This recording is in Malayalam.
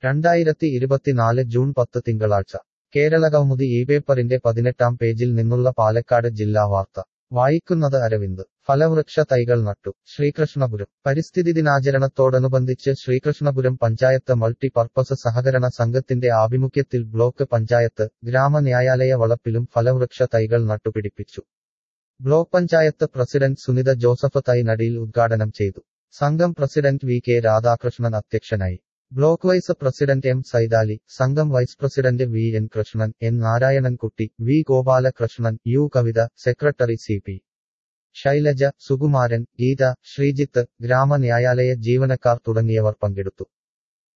2024 ജൂൺ 10 തിങ്കളാഴ്ച കേരളകൗമുദി പേപ്പറിന്റെ 18-ാം പേജിൽ നിന്നുള്ള പാലക്കാട് ജില്ലാ വാർത്ത വായിക്കുന്നത് അരവിന്ദ്. ഫലവൃക്ഷ തൈകൾ നട്ടു. ശ്രീകൃഷ്ണപുരം. പരിസ്ഥിതി ദിനാചരണത്തോടനുബന്ധിച്ച് ശ്രീകൃഷ്ണപുരം പഞ്ചായത്ത് മൾട്ടി പർപ്പസ് സഹകരണ സംഘത്തിന്റെ ആഭിമുഖ്യത്തിൽ ബ്ലോക്ക് പഞ്ചായത്ത്, ഗ്രാമന്യായാലയ വളപ്പിലും ഫലവൃക്ഷ തൈകൾ നട്ടുപിടിപ്പിച്ചു. ബ്ലോക്ക് പഞ്ചായത്ത് പ്രസിഡന്റ് സുനിത ജോസഫ് തൈ നടീൽ ഉദ്ഘാടനം ചെയ്തു. സംഘം പ്രസിഡന്റ് വി കെ രാധാകൃഷ്ണൻ അധ്യക്ഷനായി. Block vice president M Saithali, സംഘം vice president V N Krishnan, N Narayanankutty, V Gopalakrishnan, U Kavitha, secretary C P Shailaja, Sukumaran, Geetha, Sreejith, ഗ്രാമന്യായാലയ ജീവനക്കാർ തുടങ്ങിയവർ പങ്കെടുത്തു.